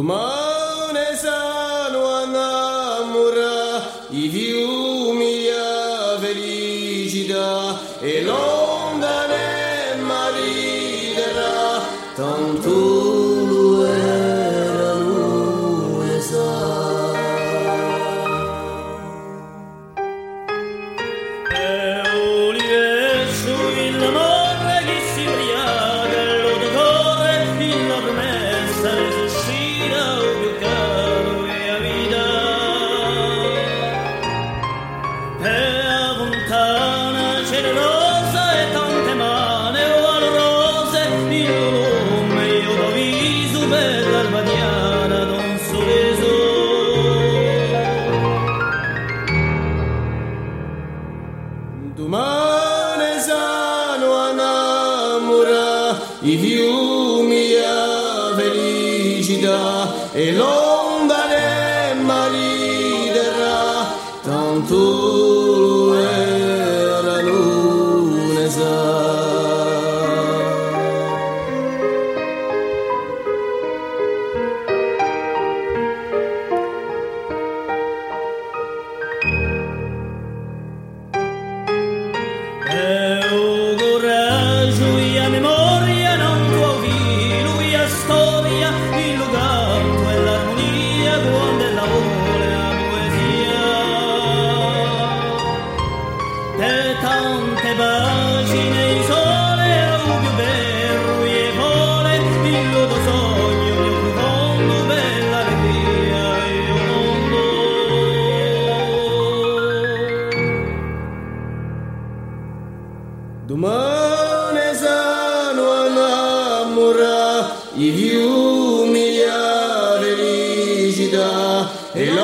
Domani sanno innamora i fiumi a felicità e l'onda ne mariderà tanto lo era lui sa. E olive il amore che si briaga l'odore e la promessa risuscita o più caro e a vita e a fontana generosa e tante mani valorose il lume io da viso per l'albadiana d'un sorriso. Domani sanno innamora i fiumi a felicità e l'onda ne mariderà tanto lo era non ne sa. E o coraggio e a memoria non può filo e a storia il canto e l'armonia quando la vuole la poesia e tante pagine il sole o più bello e vole il tuo sogno più profondo per l'allegria e il mondo. Domani sanno innamora i fiumi a felicità e